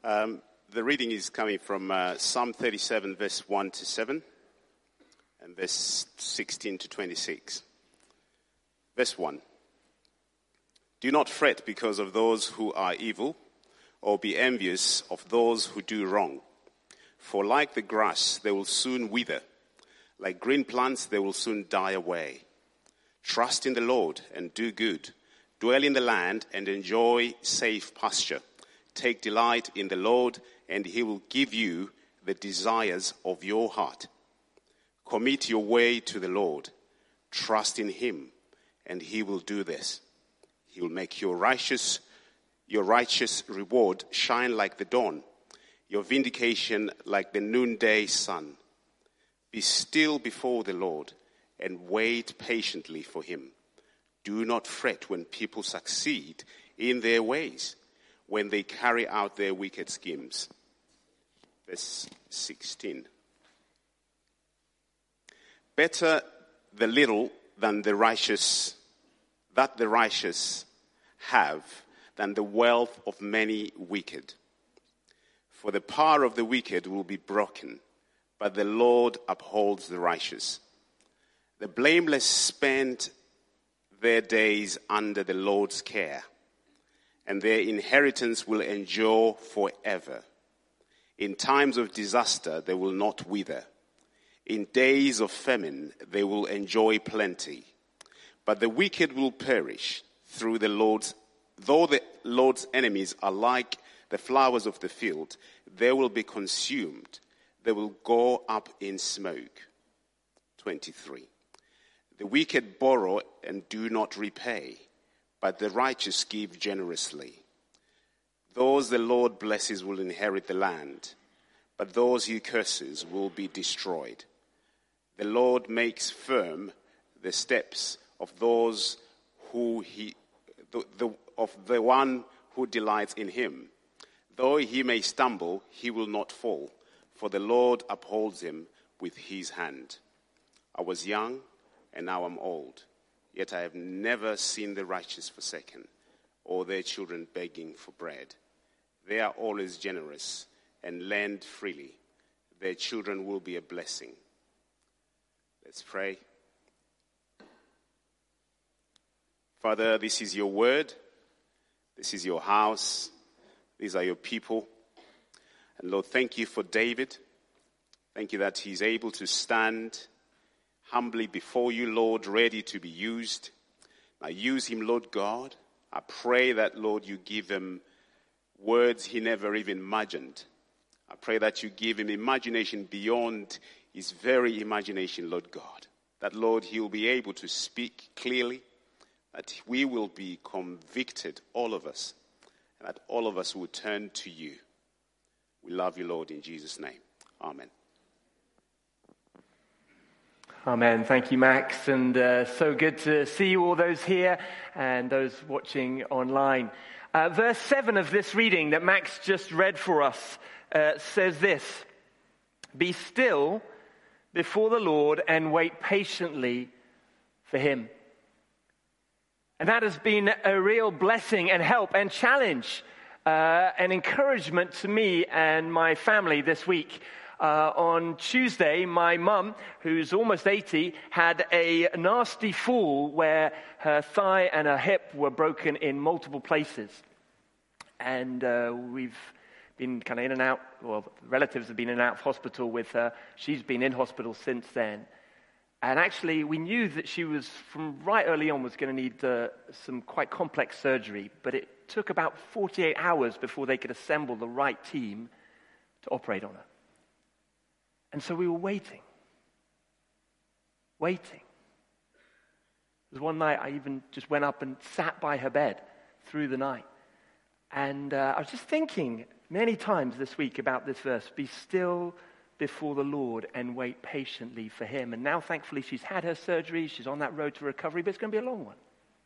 The reading is coming from Psalm 37, verse 1 to 7, and verse 16 to 26. Verse 1. Do not fret because of those who are evil, or be envious of those who do wrong. For like the grass, they will soon wither. Like green plants, they will soon die away. Trust in the Lord and do good. Dwell in the land and enjoy safe pasture. Take delight in the Lord, and he will give you the desires of your heart. Commit your way to the Lord. Trust in him, and he will do this. He will make your righteous reward shine like the dawn, your vindication like the noonday sun. Be still before the Lord and wait patiently for him. Do not fret when people succeed in their ways, when they carry out their wicked schemes. Verse 16. Better the little than the righteous have than the wealth of many wicked. For the power of the wicked will be broken, but the Lord upholds the righteous. The blameless spend their days under the Lord's care, and their inheritance will endure forever. In times of disaster, they will not wither. In days of famine, they will enjoy plenty. But the wicked will perish through the Lord's. Though the Lord's enemies are like the flowers of the field, they will be consumed. They will go up in smoke. 23. The wicked borrow and do not repay, but the righteous give generously. Those the Lord blesses will inherit the land, but those he curses will be destroyed. The Lord makes firm the steps of those of the one who delights in him. Though he may stumble, he will not fall, for the Lord upholds him with his hand. I was young, and now I'm old, yet I have never seen the righteous forsaken, or their children begging for bread. They are always generous and lend freely. Their children will be a blessing. Let's pray. Father, this is your word. This is your house. These are your people. And Lord, thank you for David. Thank you that he's able to stand humbly before you, Lord, ready to be used. Now use him, Lord God. I pray that, Lord, you give him words he never even imagined. I pray that you give him imagination beyond his very imagination, Lord God. That, Lord, he'll be able to speak clearly. That we will be convicted, all of us. And that all of us will turn to you. We love you, Lord, in Jesus' name. Amen. Amen. Thank you, Max. And so good to see you, all those here and those watching online. Verse 7 of this reading that Max just read for us says this: Be still before the Lord and wait patiently for him. And that has been a real blessing and help and challenge and encouragement to me and my family this week. On Tuesday, my mum, who's almost 80, had a nasty fall where her thigh and her hip were broken in multiple places. And we've been kind of in and out, well, relatives have been in and out of hospital with her. She's been in hospital since then. And actually, we knew that she was, from right early on, was going to need some quite complex surgery. But it took about 48 hours before they could assemble the right team to operate on her. And so we were waiting. There was one night I even just went up and sat by her bed through the night. And I was just thinking many times this week about this verse: be still before the Lord and wait patiently for him. And now, thankfully, she's had her surgery. She's on that road to recovery, but it's going to be a long one.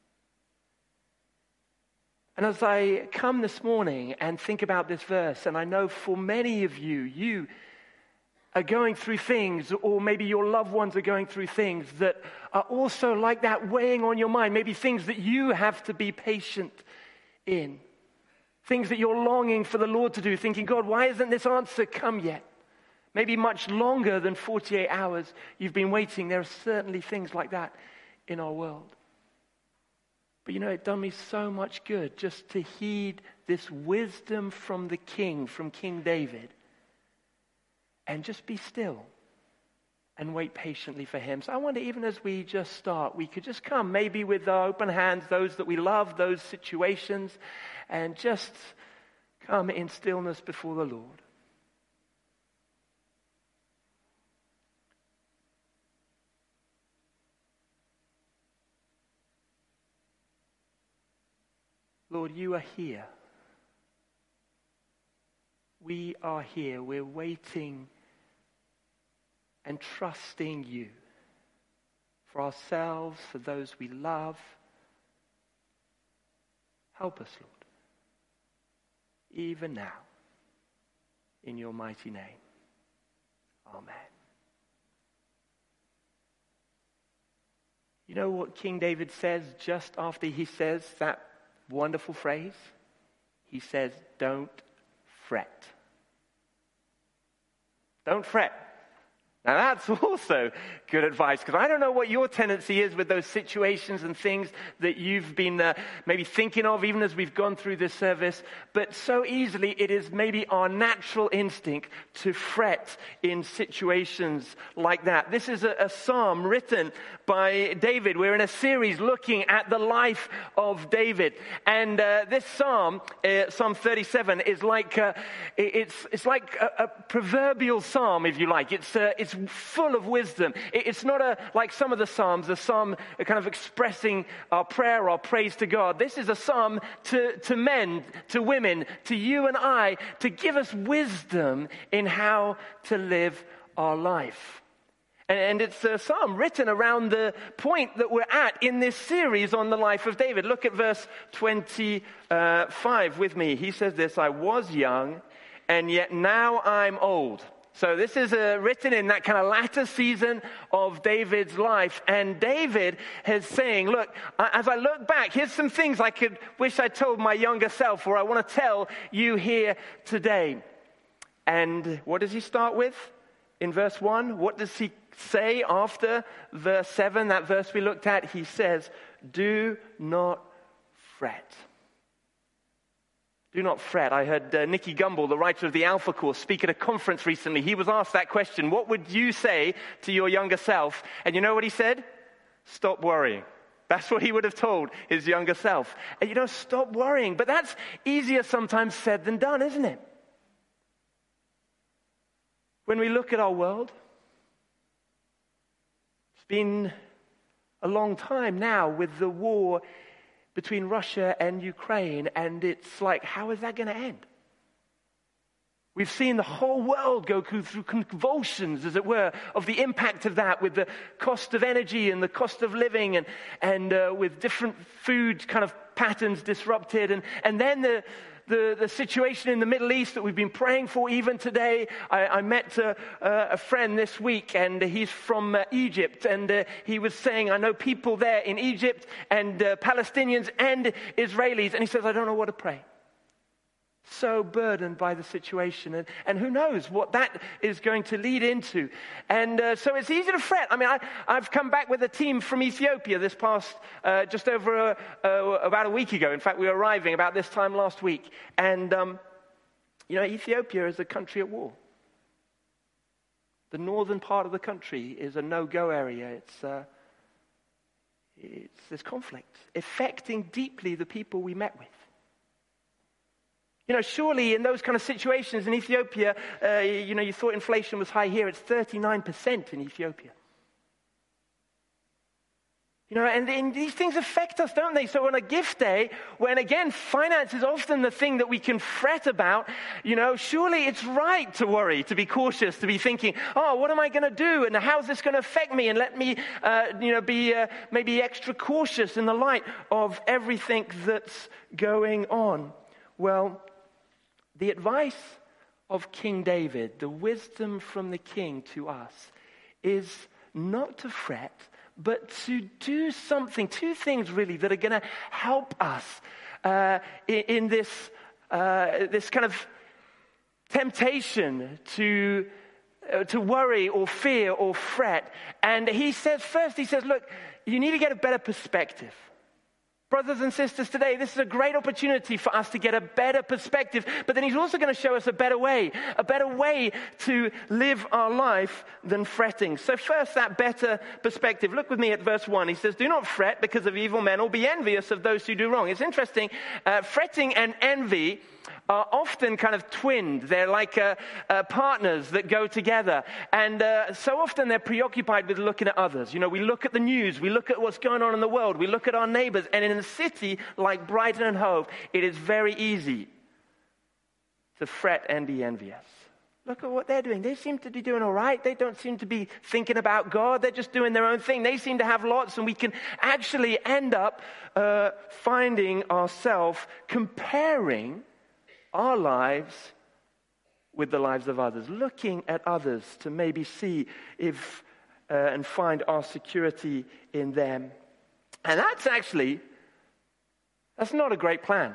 And as I come this morning and think about this verse, and I know for many of you, you are going through things, or maybe your loved ones are going through things that are also like that, weighing on your mind, maybe things that you have to be patient in. Things that you're longing for the Lord to do, thinking, God, why hasn't this answer come yet? Maybe much longer than 48 hours you've been waiting. There are certainly things like that in our world. But it done me so much good just to heed this wisdom from the King, from King David, and just be still and wait patiently for him. So I wonder, even as we just start, we could just come maybe with our open hands, those that we love, those situations, and just come in stillness before the Lord. Lord, you are here. We are here. We're waiting and trusting you for ourselves, for those we love. Help us, Lord, even now, in your mighty name. Amen. You know what King David says just after he says that wonderful phrase? He says, don't fret. Don't fret. Now that's also good advice, because I don't know what your tendency is with those situations and things that you've been maybe thinking of even as we've gone through this service, but so easily it is maybe our natural instinct to fret in situations like that. This is a psalm written by David. We're in a series looking at the life of David, and this psalm, Psalm 37, is like it's like a proverbial psalm, if you like. It's full of wisdom. It's not like some of the psalms, a psalm kind of expressing our prayer, our praise to God. This is a psalm to men, to women, to you and I, to give us wisdom in how to live our life. And it's a psalm written around the point that we're at in this series on the life of David. Look at verse 25 with me. He says this, I was young, and yet now I'm old. So this is written in that kind of latter season of David's life. And David is saying, look, as I look back, here's some things I could wish I told my younger self, or I want to tell you here today. And what does he start with in verse 1? What does he say after verse 7, that verse we looked at? He says, do not fret. Do not fret. I heard Nicky Gumbel, the writer of the Alpha Course, speak at a conference recently. He was asked that question, what would you say to your younger self? And you know what he said? Stop worrying. That's what he would have told his younger self. And stop worrying. But that's easier sometimes said than done, isn't it? When we look at our world, it's been a long time now with the war between Russia and Ukraine, and it's like, how is that going to end? We've seen the whole world go through convulsions, as it were, of the impact of that, with the cost of energy and the cost of living, and with different food kind of patterns disrupted, and then the situation in the Middle East that we've been praying for even today. I met a friend this week, and he's from Egypt, and he was saying, I know people there in Egypt, and Palestinians and Israelis, and he says, I don't know what to pray. So burdened by the situation, and who knows what that is going to lead into. And so it's easy to fret. I mean, I've come back with a team from Ethiopia this past, just over about a week ago. In fact, we were arriving about this time last week. And, Ethiopia is a country at war. The northern part of the country is a no-go area. There's conflict affecting deeply the people we met with. Surely in those kind of situations in Ethiopia, you thought inflation was high here. It's 39% in Ethiopia. And these things affect us, don't they? So on a gift day, when again, finance is often the thing that we can fret about, surely it's right to worry, to be cautious, to be thinking, oh, what am I going to do? And how's this going to affect me? And let me, be maybe extra cautious in the light of everything that's going on. Well, the advice of King David, the wisdom from the king to us, is not to fret, but to do something, two things really that are going to help us in this this kind of temptation to worry or fear or fret. And he says, look, you need to get a better perspective. Brothers and sisters, today, this is a great opportunity for us to get a better perspective. But then he's also going to show us a better way to live our life than fretting. So first, that better perspective. Look with me at verse 1. He says, do not fret because of evil men or be envious of those who do wrong. It's interesting. Fretting and envy are often kind of twinned. They're like partners that go together. And so often they're preoccupied with looking at others. You know, we look at the news, we look at what's going on in the world, we look at our neighbors. And in a city like Brighton and Hove, it is very easy to fret and be envious. Look at what they're doing. They seem to be doing all right. They don't seem to be thinking about God. They're just doing their own thing. They seem to have lots, and we can actually end up finding ourselves comparing our lives with the lives of others, looking at others to maybe see if and find our security in them. And that's not a great plan.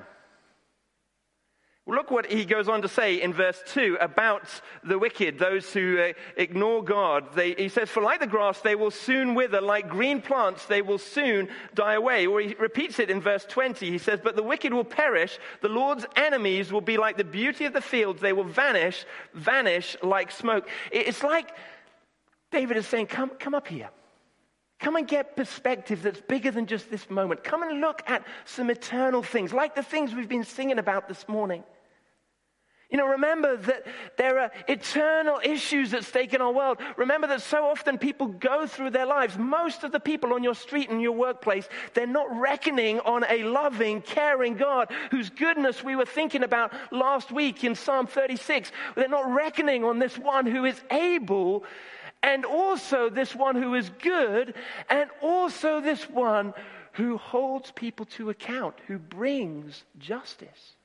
Look what he goes on to say in verse 2 about the wicked, those who ignore God. He says, for like the grass, they will soon wither. Like green plants, they will soon die away. Or he repeats it in verse 20. He says, but the wicked will perish. The Lord's enemies will be like the beauty of the fields. They will vanish like smoke. It's like David is saying, come up here. Come and get perspective that's bigger than just this moment. Come and look at some eternal things, like the things we've been singing about this morning. You know, remember that there are eternal issues at stake in our world. Remember that so often people go through their lives. Most of the people on your street and your workplace, they're not reckoning on a loving, caring God whose goodness we were thinking about last week in Psalm 36. They're not reckoning on this one who is able, and also this one who is good, and also this one who holds people to account, who brings justice.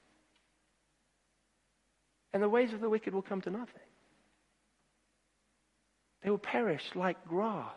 And the ways of the wicked will come to nothing. They will perish like grass.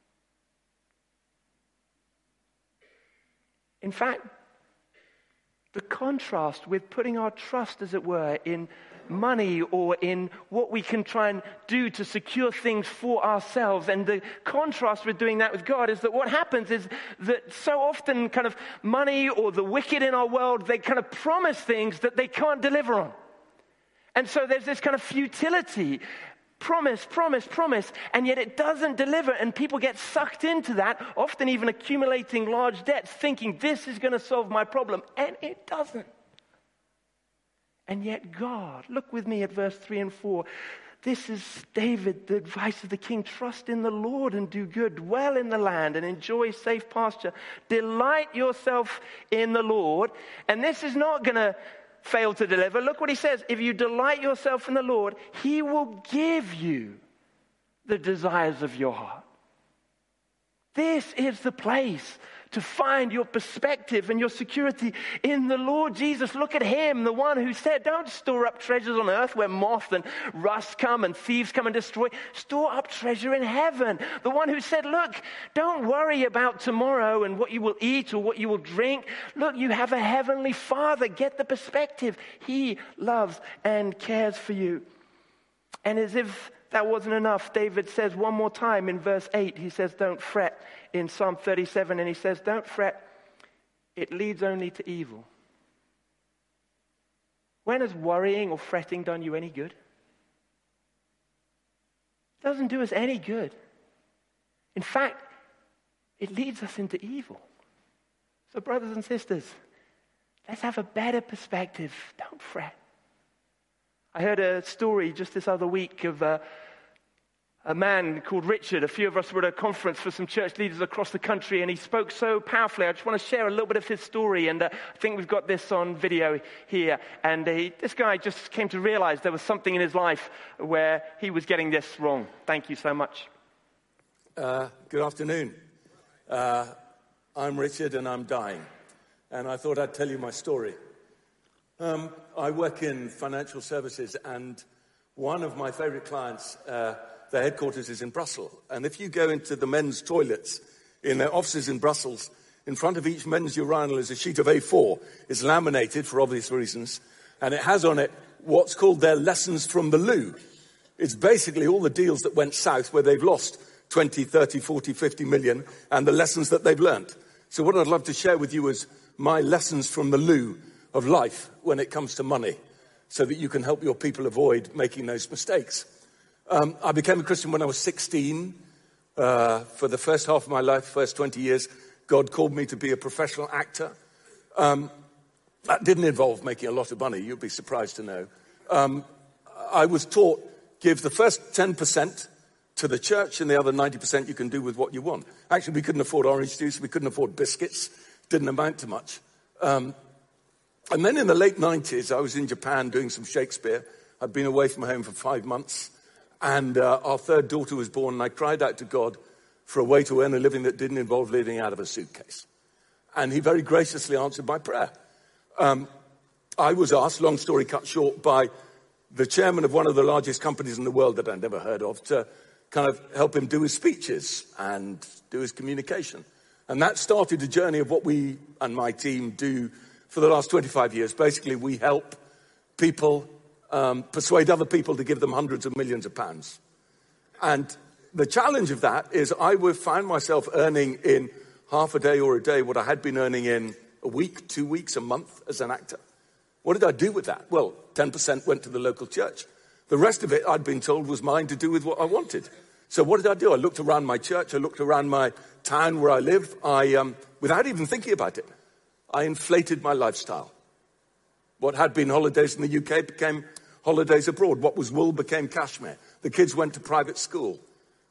In fact, the contrast with putting our trust, as it were, in money or in what we can try and do to secure things for ourselves, and the contrast with doing that with God is that what happens is that so often kind of money or the wicked in our world, they kind of promise things that they can't deliver on. And so there's this kind of futility. Promise, and yet it doesn't deliver, and people get sucked into that, often even accumulating large debts, thinking this is going to solve my problem, and it doesn't. And yet God, look with me at verse 3 and 4. This is David, the advice of the king. Trust in the Lord and do good. Dwell in the land and enjoy safe pasture. Delight yourself in the Lord. And this is not going to fail to deliver. Look what he says. If you delight yourself in the Lord, he will give you the desires of your heart. This is the place to find your perspective and your security in the Lord Jesus. Look at him, the one who said, don't store up treasures on earth where moth and rust come and thieves come and destroy. Store up treasure in heaven. The one who said, look, don't worry about tomorrow and what you will eat or what you will drink. Look, you have a heavenly Father. Get the perspective. He loves and cares for you. And as if that wasn't enough, David says one more time in verse 8, he says, don't fret in Psalm 37, and he says, don't fret, it leads only to evil. When has worrying or fretting done you any good? It doesn't do us any good. In fact, it leads us into evil. So brothers and sisters, let's have a better perspective. Don't fret. I heard a story just this other week of a man called Richard. A few of us were at a conference for some church leaders across the country, and he spoke so powerfully. I just want to share a little bit of his story, and I think we've got this on video here. And this guy just came to realize there was something in his life where he was getting this wrong. Thank you so much. Good afternoon. I'm Richard, and I'm dying. And I thought I'd tell you my story. I work in financial services, and one of my favorite clients, their headquarters is in Brussels. And if you go into the men's toilets in their offices in Brussels, in front of each men's urinal is a sheet of A4. It's laminated for obvious reasons. And it has on it what's called their lessons from the loo. It's basically all the deals that went south where they've lost 20, 30, 40, 50 million and the lessons that they've learned. So what I'd love to share with you is my lessons from the loo of life when it comes to money, so that you can help your people avoid making those mistakes. I became a Christian when I was 16. For the first half of my life, first 20 years, God called me to be a professional actor. That didn't involve making a lot of money. You'd be surprised to know. I was taught, give the first 10% to the church and the other 90% you can do with what you want. Actually, we couldn't afford orange juice. We couldn't afford biscuits. Didn't amount to much. And then in the late 90s, I was in Japan doing some Shakespeare. I'd been away from home for 5 months. And our third daughter was born, and I cried out to God for a way to earn a living that didn't involve living out of a suitcase. And he very graciously answered my prayer. I was asked, long story cut short, by the chairman of one of the largest companies in the world that I'd never heard of, to kind of help him do his speeches and do his communication. And that started a journey of what we and my team do for the last 25 years. Basically, we help people persuade other people to give them hundreds of millions of pounds. And the challenge of that is I would find myself earning in half a day or a day what I had been earning in a week, 2 weeks, a month as an actor. What did I do with that? Well, 10% went to the local church. The rest of it, I'd been told, was mine to do with what I wanted. So what did I do? I looked around my church. I looked around my town where I live. Without even thinking about it, I inflated my lifestyle. What had been holidays in the UK became holidays abroad. What was wool became cashmere. The kids went to private school.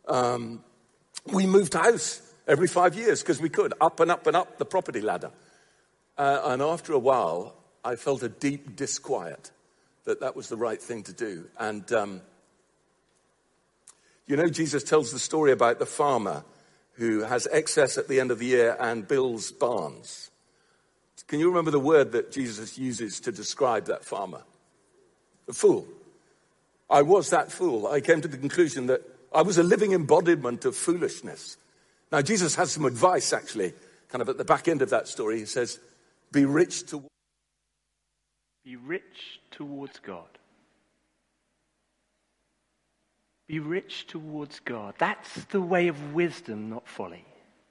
We moved house every 5 years because we could, up and up and up the property ladder. And after a while, I felt a deep disquiet that was the right thing to do. And, Jesus tells the story about the farmer who has excess at the end of the year and builds barns. Can you remember the word that Jesus uses to describe that farmer? A fool. I was that fool. I came to the conclusion that I was a living embodiment of foolishness. Now, Jesus has some advice, actually, kind of at the back end of that story. He says, be rich towards God. Be rich towards God. That's the way of wisdom, not folly.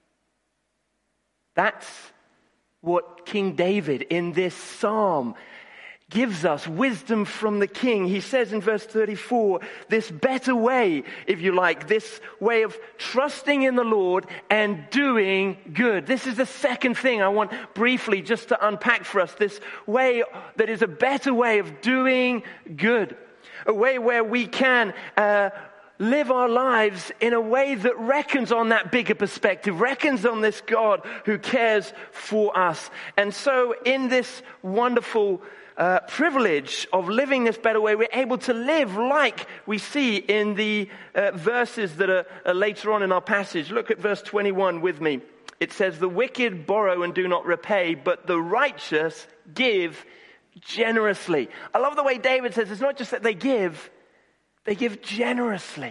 That's what King David in this psalm gives us, wisdom from the king. He says in verse 34, this better way, if you like, this way of trusting in the Lord and doing good. This is the second thing I want briefly just to unpack for us, this way that is a better way of doing good. A way where we can live our lives in a way that reckons on that bigger perspective, reckons on this God who cares for us. And so in this wonderful privilege of living this better way, we're able to live like we see in the verses that are later on in our passage. Look at verse 21 with me. It says, the wicked borrow and do not repay, but the righteous give generously. I love the way David says it's not just that they give generously.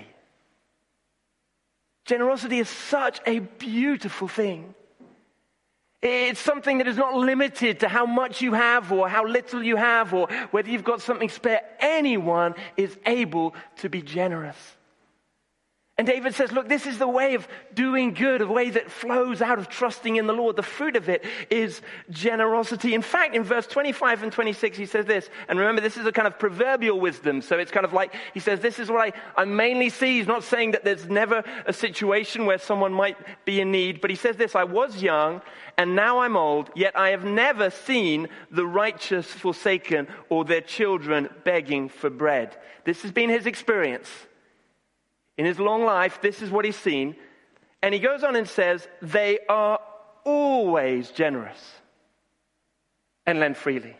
Generosity is such a beautiful thing. It's something that is not limited to how much you have or how little you have or whether you've got something spare. Anyone is able to be generous. And David says, look, this is the way of doing good, a way that flows out of trusting in the Lord. The fruit of it is generosity. In fact, in verse 25 and 26, he says this, and remember, this is a kind of proverbial wisdom. So it's kind of like, he says, this is what I mainly see. He's not saying that there's never a situation where someone might be in need, but he says this, I was young and now I'm old, yet I have never seen the righteous forsaken or their children begging for bread. This has been his experience. In his long life, this is what he's seen. And he goes on and says, they are always generous and lend freely.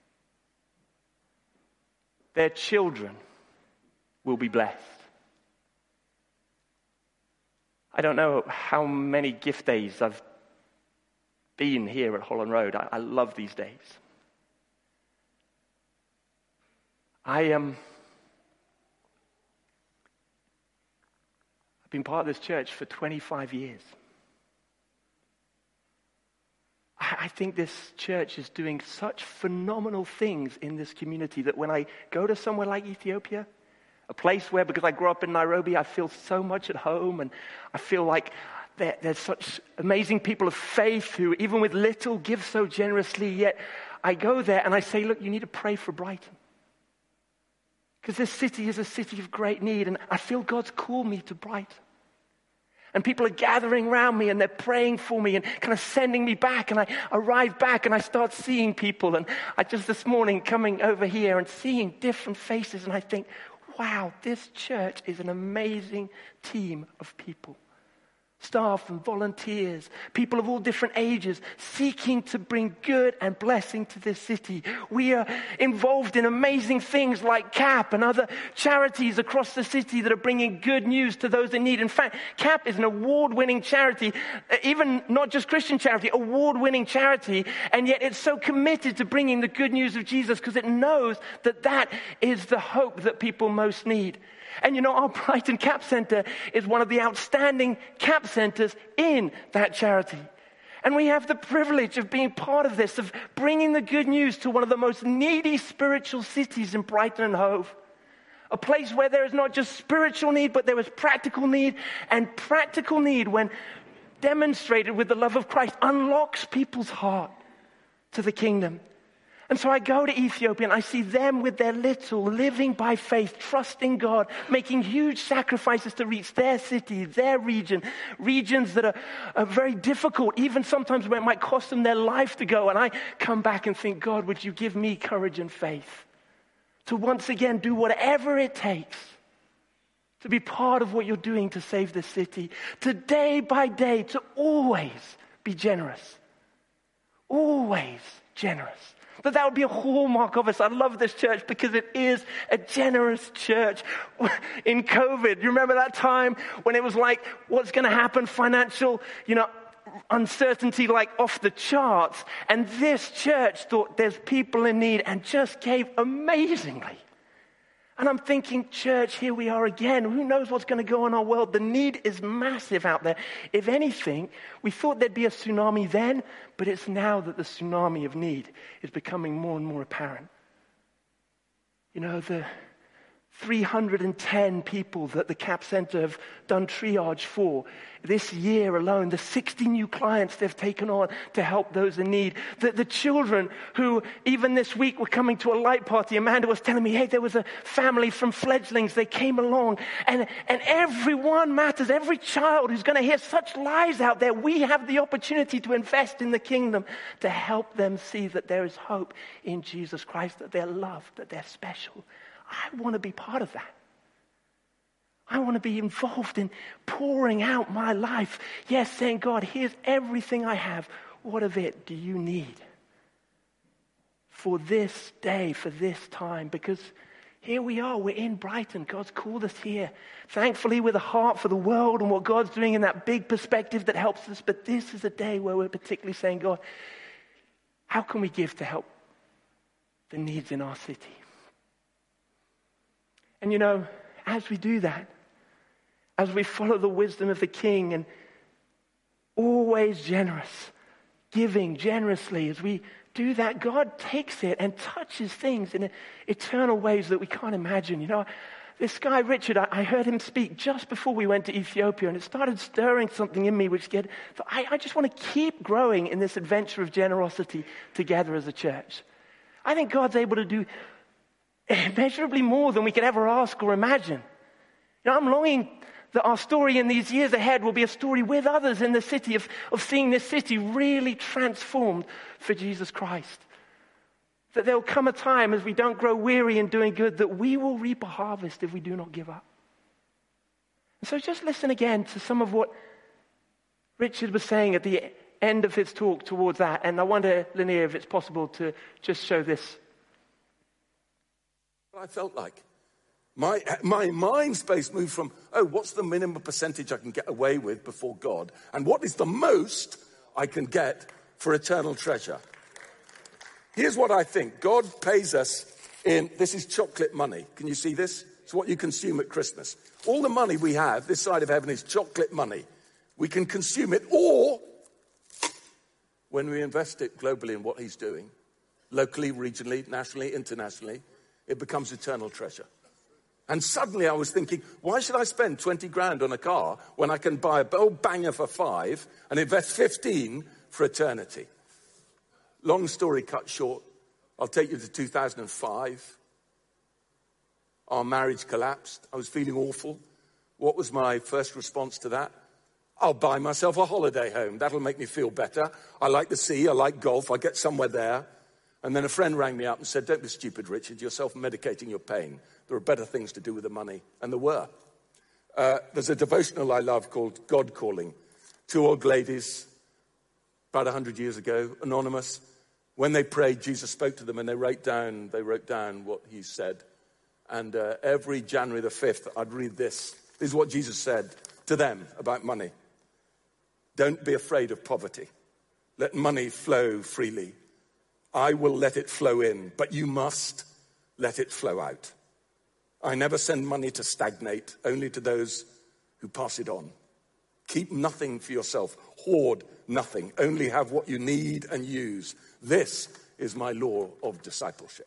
Their children will be blessed. I don't know how many gift days I've been here at Holland Road. I love these days. I've been part of this church for 25 years. I think this church is doing such phenomenal things in this community that when I go to somewhere like Ethiopia, a place where, because I grew up in Nairobi, I feel so much at home, and I feel like there's such amazing people of faith who, even with little, give so generously, yet I go there and I say, look, you need to pray for Brighton. Because this city is a city of great need, and I feel God's called me to Brighton. And people are gathering around me and they're praying for me and kind of sending me back. And I arrive back and I start seeing people. And I just this morning coming over here and seeing different faces. And I think, wow, this church is an amazing team of people. Staff and volunteers, people of all different ages, seeking to bring good and blessing to this city. We are involved in amazing things like CAP and other charities across the city that are bringing good news to those in need. In fact, CAP is an award-winning charity, even not just Christian charity, award-winning charity, and yet it's so committed to bringing the good news of Jesus because it knows that that is the hope that people most need. And you know, our Brighton CAP Centre is one of the outstanding CAP centres in that charity. And we have the privilege of being part of this, of bringing the good news to one of the most needy spiritual cities in Brighton and Hove. A place where there is not just spiritual need, but there is practical need. And practical need, when demonstrated with the love of Christ, unlocks people's heart to the kingdom. And so I go to Ethiopia and I see them with their little, living by faith, trusting God, making huge sacrifices to reach their city, their region, regions that are very difficult, even sometimes where it might cost them their life to go. And I come back and think, God, would you give me courage and faith to once again do whatever it takes to be part of what you're doing to save this city, to day by day, to always be generous. Always generous. That would be a hallmark of us. I love this church because it is a generous church. In COVID, you remember that time when it was like, what's going to happen? Financial, uncertainty like off the charts. And this church thought there's people in need and just gave amazingly. And I'm thinking, church, here we are again. Who knows what's going to go on in our world? The need is massive out there. If anything, we thought there'd be a tsunami then, but it's now that the tsunami of need is becoming more and more apparent. The 310 people that the CAP Centre have done triage for this year alone, the 60 new clients they've taken on to help those in need, the children who even this week were coming to a light party. Amanda was telling me, hey, there was a family from fledglings, they came along, and everyone matters. Every child who's going to hear such lives out there, we have the opportunity to invest in the kingdom to help them see that there is hope in Jesus Christ, that they're loved, that they're special. I want to be part of that. I want to be involved in pouring out my life. Yes, saying, God, here's everything I have. What of it do you need for this day, for this time? Because here we are, we're in Brighton. God's called us here. Thankfully, with a heart for the world and what God's doing in that big perspective that helps us. But this is a day where we're particularly saying, God, how can we give to help the needs in our city? And as we do that, as we follow the wisdom of the King and always generous, giving generously, as we do that, God takes it and touches things in eternal ways that we can't imagine. This guy, Richard, I heard him speak just before we went to Ethiopia, and it started stirring something in me, I just want to keep growing in this adventure of generosity together as a church. I think God's able to do immeasurably more than we could ever ask or imagine. I'm longing that our story in these years ahead will be a story with others in the city of seeing this city really transformed for Jesus Christ. That there will come a time as we don't grow weary in doing good that we will reap a harvest if we do not give up. And so just listen again to some of what Richard was saying at the end of his talk towards that. And I wonder, Linnea, if it's possible to just show this. I felt like my mind space moved from, what's the minimum percentage I can get away with before God? And what is the most I can get for eternal treasure? Here's what I think. God pays us this is chocolate money. Can you see this? It's what you consume at Christmas. All the money we have this side of heaven is chocolate money. We can consume it, or when we invest it globally in what he's doing, locally, regionally, nationally, internationally, it becomes eternal treasure. And suddenly I was thinking, why should I spend 20 grand on a car when I can buy a old banger for 5 and invest 15 for eternity? Long story cut short, I'll take you to 2005. Our marriage collapsed. I was feeling awful. What was my first response to that? I'll buy myself a holiday home. That'll make me feel better. I like the sea. I like golf. I get somewhere there. And then a friend rang me up and said, don't be stupid, Richard. You're self-medicating your pain. There are better things to do with the money. And there were. There's a devotional I love called God Calling. 2 old ladies, about 100 years ago, anonymous. When they prayed, Jesus spoke to them and they wrote down what he said. And every January the 5th, I'd read this. This is what Jesus said to them about money. Don't be afraid of poverty. Let money flow freely. I will let it flow in, but you must let it flow out. I never send money to stagnate, only to those who pass it on. Keep nothing for yourself. Hoard nothing. Only have what you need and use. This is my law of discipleship.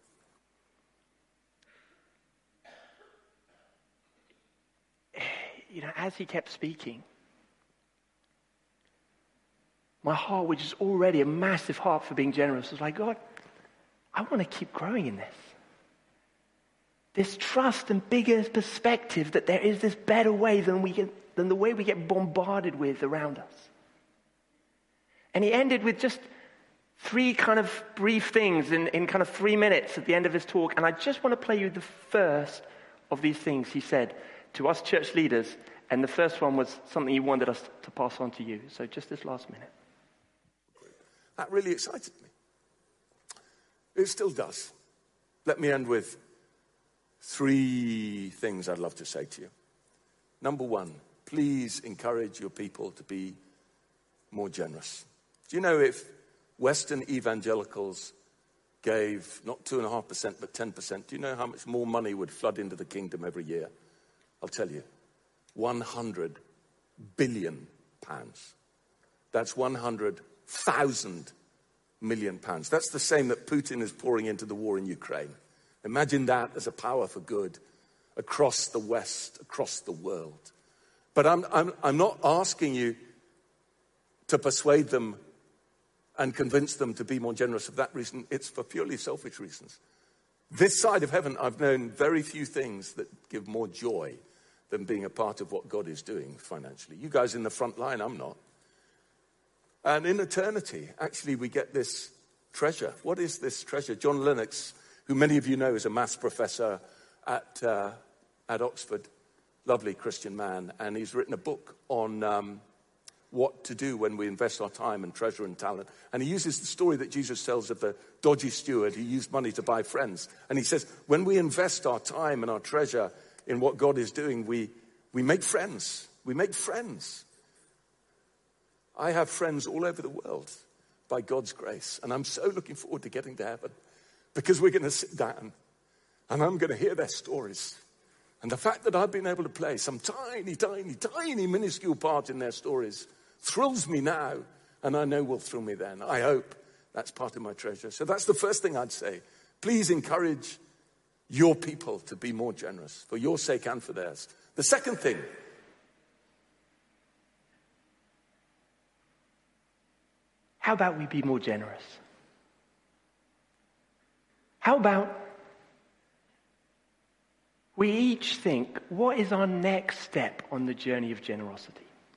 You know, as he kept speaking, my heart, which is already a massive heart for being generous, was like, God, I want to keep growing in this. This trust and bigger perspective that there is this better way than the way we get bombarded with around us. And he ended with just 3 kind of brief things in kind of 3 minutes at the end of his talk. And I just want to play you the first of these things he said to us church leaders. And the first one was something he wanted us to pass on to you. So just this last minute. That really excited me. It still does. Let me end with 3 things I'd love to say to you. Number 1, please encourage your people to be more generous. Do you know if Western evangelicals gave not 2.5% but 10%, do you know how much more money would flood into the kingdom every year? I'll tell you, 100 billion pounds. That's 100,000 million pounds. That's the same that Putin is pouring into the war in Ukraine. Imagine that as a power for good across the West, across the world. But I'm not asking you to persuade them and convince them to be more generous for that reason. It's for purely selfish reasons. This side of heaven, I've known very few things that give more joy than being a part of what God is doing financially. You guys in the front line, I'm not. And in eternity, actually, we get this treasure. What is this treasure? John Lennox, who many of you know is a maths professor at Oxford, lovely Christian man, and he's written a book on what to do when we invest our time and treasure and talent. And he uses the story that Jesus tells of the dodgy steward who used money to buy friends. And he says, when we invest our time and our treasure in what God is doing, we make friends. We make friends. I have friends all over the world by God's grace. And I'm so looking forward to getting to heaven because we're going to sit down and I'm going to hear their stories. And the fact that I've been able to play some tiny, tiny, tiny minuscule part in their stories thrills me now, and I know will thrill me then. I hope that's part of my treasure. So that's the first thing I'd say. Please encourage your people to be more generous for your sake and for theirs. The second thing, how about we be more generous? How about we each think, what is our next step on the journey of generosity?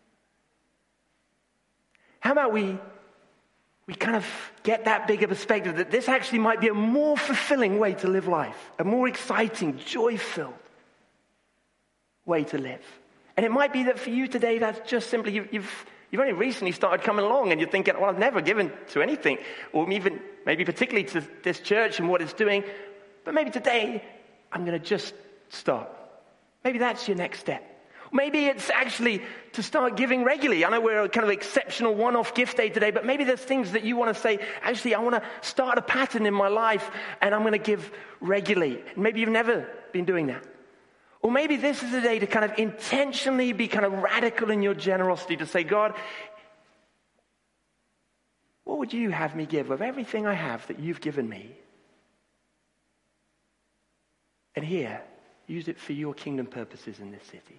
How about we kind of get that bigger perspective that this actually might be a more fulfilling way to live life, a more exciting, joy-filled way to live. And it might be that for you today, that's just simply, you've only recently started coming along and you're thinking, well, I've never given to anything, or even maybe particularly to this church and what it's doing, but maybe today I'm going to just start. Maybe that's your next step. Maybe it's actually to start giving regularly. I know we're a kind of exceptional one-off gift day today, but maybe there's things that you want to say, actually, I want to start a pattern in my life and I'm going to give regularly. Maybe you've never been doing that. Or maybe this is a day to kind of intentionally be kind of radical in your generosity, to say, God, what would you have me give of everything I have that you've given me? And here, use it for your kingdom purposes in this city.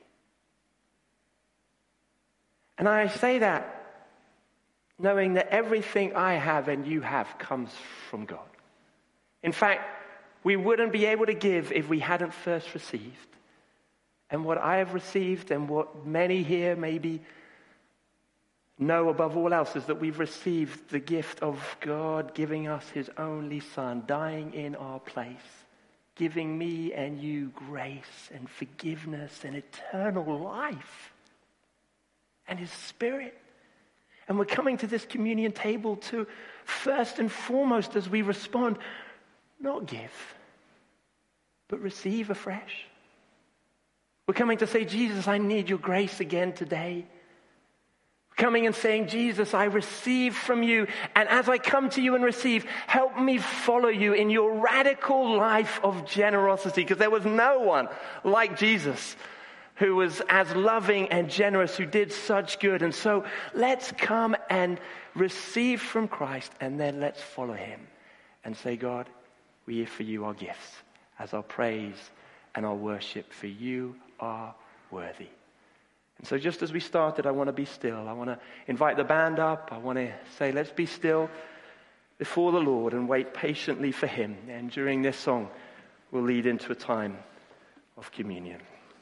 And I say that knowing that everything I have and you have comes from God. In fact, we wouldn't be able to give if we hadn't first received. And what I have received and what many here maybe know above all else is that we've received the gift of God giving us his only Son, dying in our place, giving me and you grace and forgiveness and eternal life and his Spirit. And we're coming to this communion table to, first and foremost, as we respond, not give, but receive afresh. We're coming to say, Jesus, I need your grace again today. We're coming and saying, Jesus, I receive from you. And as I come to you and receive, help me follow you in your radical life of generosity. Because there was no one like Jesus who was as loving and generous, who did such good. And so let's come and receive from Christ, and then let's follow him and say, God, we offer you our gifts as our praise and our worship, for you are worthy. And so just as we started, I want to be still. I want to invite the band up. I want to say, let's be still before the Lord and wait patiently for him. And during this song, we'll lead into a time of communion.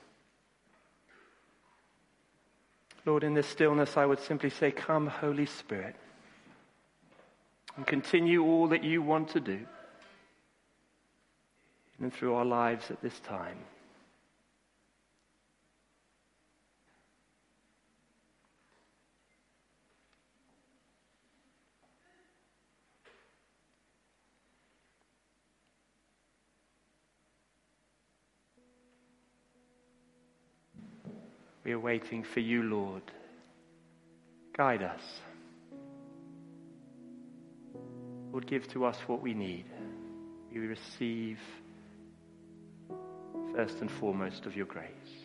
Lord, in this stillness, I would simply say, come, Holy Spirit, and continue all that you want to do in and through our lives at this time. We are waiting for you, Lord. Guide us. Lord, give to us what we need. We receive first and foremost of your grace.